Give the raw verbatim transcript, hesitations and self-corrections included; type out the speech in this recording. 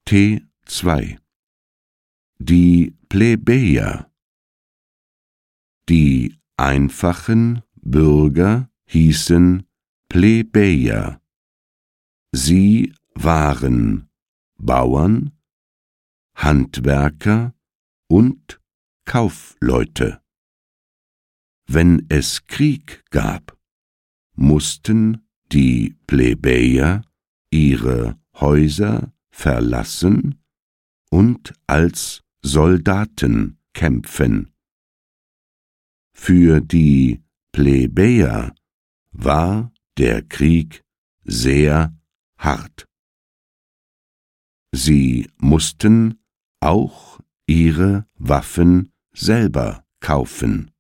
T zwei. Die Plebejer. Die einfachen Bürger hießen Plebejer. Sie waren Bauern, Handwerker und Kaufleute. Wenn es Krieg gab, mussten die Plebejer ihre Häuser verlassen und als Soldaten kämpfen. Für die Plebejer war der Krieg sehr hart. Sie mussten auch ihre Waffen selber kaufen.